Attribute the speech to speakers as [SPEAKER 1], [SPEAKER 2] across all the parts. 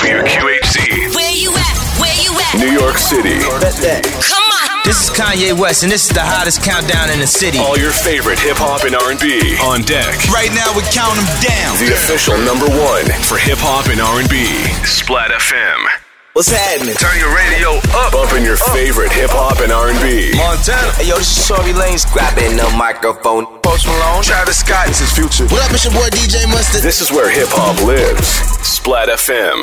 [SPEAKER 1] WQHC.
[SPEAKER 2] Where you at? Where you at?
[SPEAKER 1] New York City.
[SPEAKER 2] Come on.
[SPEAKER 3] This is Kanye West, and this is the hottest countdown in the city.
[SPEAKER 1] All your favorite hip-hop and R&B on deck.
[SPEAKER 4] Right now, we're counting them down.
[SPEAKER 1] The official #1 for hip-hop and R&B. Splat FM.
[SPEAKER 5] What's happening?
[SPEAKER 1] Turn your radio up. Bumping your favorite hip-hop and R&B.
[SPEAKER 5] Montana. Hey, yo, this is Tory Lanez. Grabbing the microphone. Post Malone. Travis Scott. This is Future.
[SPEAKER 3] What up, it's your boy DJ Mustard.
[SPEAKER 1] This is where hip-hop lives. Splat FM.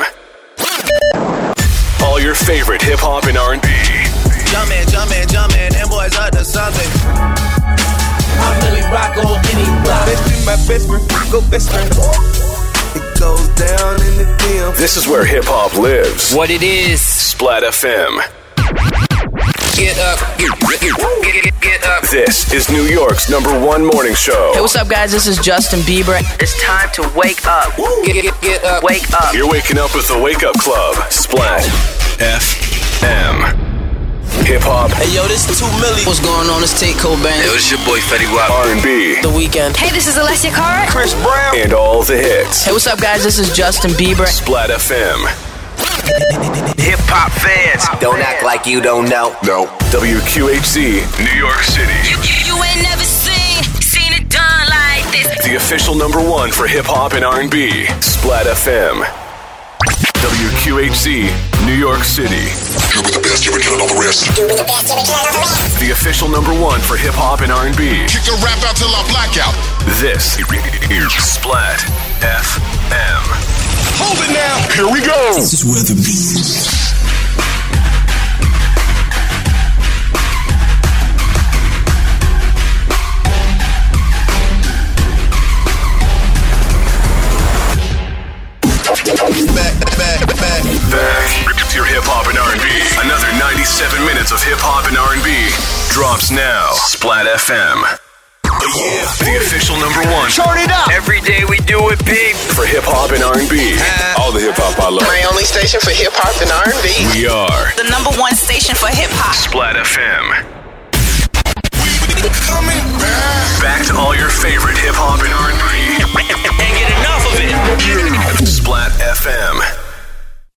[SPEAKER 1] All your favorite hip-hop and R&B.
[SPEAKER 6] Jumpin', them boys up to something. I really rock on any block.
[SPEAKER 5] Bitch, be my best friend. Go best friend. It goes down in the DM.
[SPEAKER 1] This is where hip-hop lives.
[SPEAKER 3] What it is.
[SPEAKER 1] Splat FM.
[SPEAKER 3] Get up. Get up.
[SPEAKER 1] This is New York's #1 morning show.
[SPEAKER 7] Hey, what's up, guys? This is Justin Bieber. It's time to wake up. Get up. Wake up.
[SPEAKER 1] You're waking up with the Wake Up Club. Splat FM. Hip-hop.
[SPEAKER 5] Hey, yo, this is 2 Milli.
[SPEAKER 3] What's going on? It's Tate Cobain.
[SPEAKER 5] Yo, this your boy Fetty Wap.
[SPEAKER 1] R&B.
[SPEAKER 3] The Weeknd.
[SPEAKER 2] Hey, this is Alessia Cara.
[SPEAKER 5] Chris Brown.
[SPEAKER 1] And all the hits.
[SPEAKER 7] Hey, what's up, guys? This is Justin Bieber.
[SPEAKER 1] Splat FM.
[SPEAKER 5] Hip-hop fans. Don't act like you don't know.
[SPEAKER 1] No. WQHC, New York City.
[SPEAKER 2] You ain't never seen it done like this.
[SPEAKER 1] The official #1 for hip-hop and R&B. Splat FM. WQHC, New York City.
[SPEAKER 8] You're with the best, you're killing all the rest.
[SPEAKER 1] The official #1 for hip-hop and R&B.
[SPEAKER 8] Kick the rap out till I black out.
[SPEAKER 1] This is Splat FM.
[SPEAKER 8] Hold it now. Here we go.
[SPEAKER 4] This is Weatherby.
[SPEAKER 1] Back to your hip-hop and R&B. Another 97 minutes of hip-hop and R&B drops now. Splat FM. The official #1.
[SPEAKER 5] Turn it up.
[SPEAKER 6] Every day we do it big.
[SPEAKER 1] For hip-hop and R&B.
[SPEAKER 8] All the hip-hop I love.
[SPEAKER 6] My only station for hip hop and R&B.
[SPEAKER 1] We are
[SPEAKER 2] The #1 station for hip hop.
[SPEAKER 1] Splat FM.
[SPEAKER 8] Coming back.
[SPEAKER 1] Back to all your favorite hip-hop and R&B.
[SPEAKER 6] Can't get enough of it.
[SPEAKER 1] Splat FM.